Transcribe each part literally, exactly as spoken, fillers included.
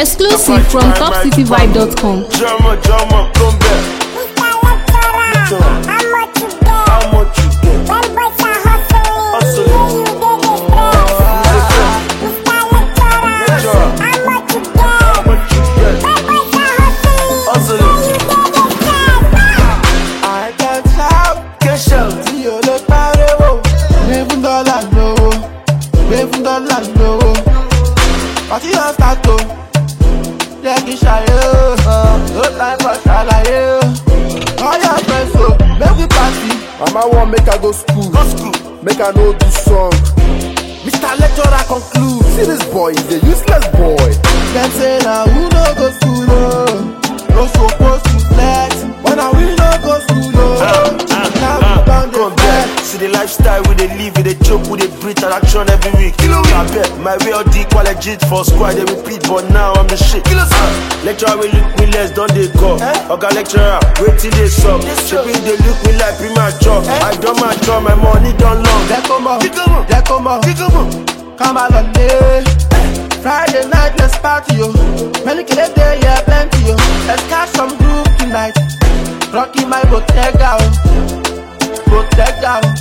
Exclusive from top city vibe dot com. Drama, drama, come back. How much you get? How much you get? When boys are hustling, Hustling. you dey dey stress. Lecturer, How much you get? how much you get? When boys are hustling, Hustling. you dey dey stress. I can't help Cash out. tí o lè pariwo. Gbé fún dọ́là lówó, gbé fún dọ́là lówó. Party don start o, jẹ́ kí n ṣàyè o. No time for ṣàlàyé o. All your friends o, make we party. Mama want make I go school, Go school. make I know do song. Mister Lecturer conclude, see this boy is a useless boy. Dem say na who no go school o, no suppose to flex. But na we no go school o, na we don dey Come flex. back. See the lifestyle we dey live, we dey choke, we dey breathe and action every week. I bet my way all the quality for squad they repeat, but now I'm the shit. Uh, lecturer we look me less, don't they go? Oga lecturer, waiting they suck. Shipping they look me like premature. I don't mature, my money done long. Jẹ́ kó mọ̀, Kick 'em up. jẹ́ kó mọ̀. Kick 'em up. Ká máa lọ lé. Friday night let's party yo. Many kele dey yeah plenty yo. Let's catch some group tonight. Rocky my Bottega o, Bottega o.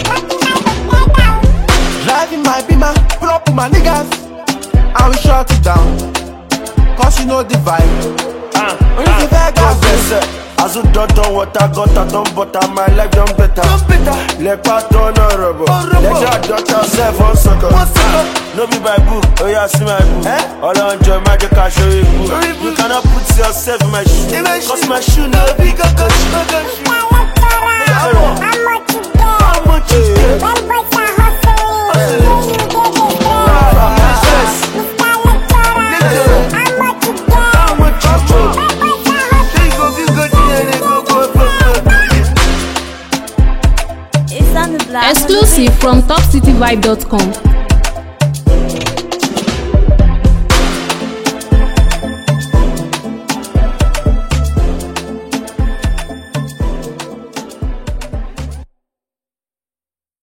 Driving my Beamer, pull up with my niggas, and we shut it down. Cause you know the vibe. Ah, When you say Vegas, go vex. As you done done what I got, I done butter, my life done better. Like part on a rubber. Like that daughter self one sucker. No be by book, oh yeah, see my book. All I enjoy magic, I show you book. You cannot put yourself in my shoe. Cause my shoe no big, I got you. How much you get? How much you get? When boys are hustling, you dey dey stress. How much you get? How much you get? When boys are hustling, They go, you go, they go, go, go, go. Exclusive from top city vibe dot com.